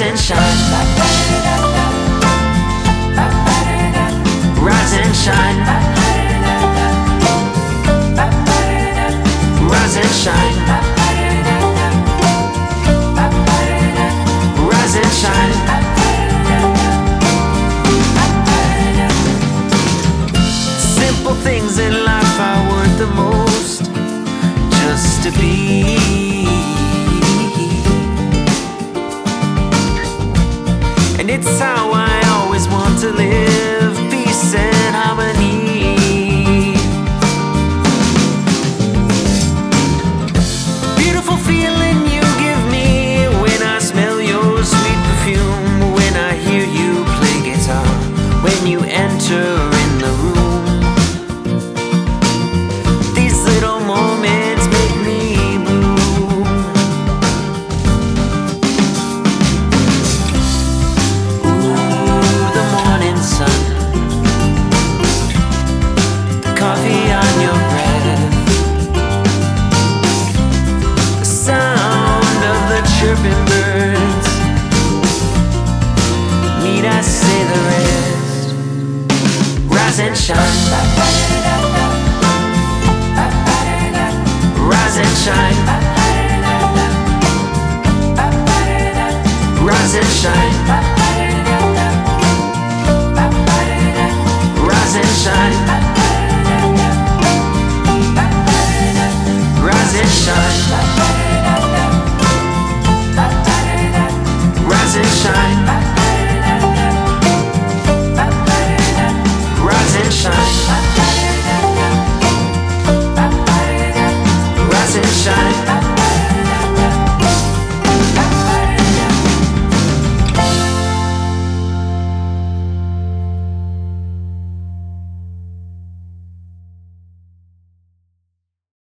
and shine. Rise and shine. Rise and shine. Rise and shine. Simple things in life are worth the most, just to be. And it's how I always want to live, peace and harmony. Beautiful feeling you give me when I smell your sweet perfume, when I hear you play guitar, when you enter in the room. These little moments make me bloom. Ooh, the morning sun, the coffee on your breath, the sound of the chirping birds. Need I say the rest? Rise and shine. Rise and shine. Rise and shine. Rise and shine. Rise and shine. Rise and shine.